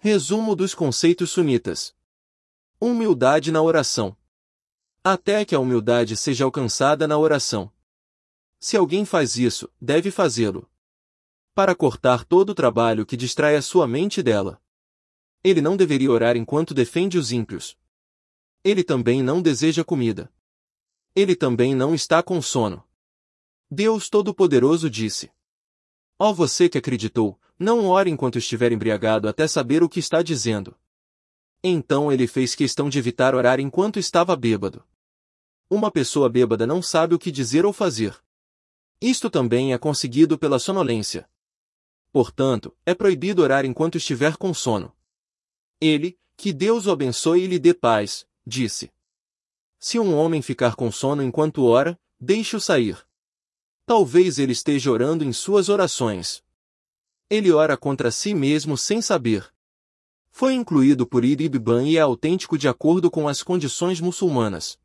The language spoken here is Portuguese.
Resumo dos conceitos sunitas. Humildade na oração. Até que a humildade seja alcançada na oração. Se alguém faz isso, deve fazê-lo para cortar todo o trabalho que distrai a sua mente dela. Ele não deveria orar enquanto defende os ímpios. Ele também não deseja comida. Ele também não está com sono. Deus Todo-Poderoso disse: Ó você que acreditou, não ore enquanto estiver embriagado até saber o que está dizendo. Então ele fez questão de evitar orar enquanto estava bêbado. Uma pessoa bêbada não sabe o que dizer ou fazer. Isto também é conseguido pela sonolência. Portanto, é proibido orar enquanto estiver com sono. Ele, que Deus o abençoe e lhe dê paz, disse: Se um homem ficar com sono enquanto ora, deixe-o sair. Talvez ele esteja orando em suas orações. Ele ora contra si mesmo sem saber. Foi incluído por Ibn e é autêntico de acordo com as condições muçulmanas.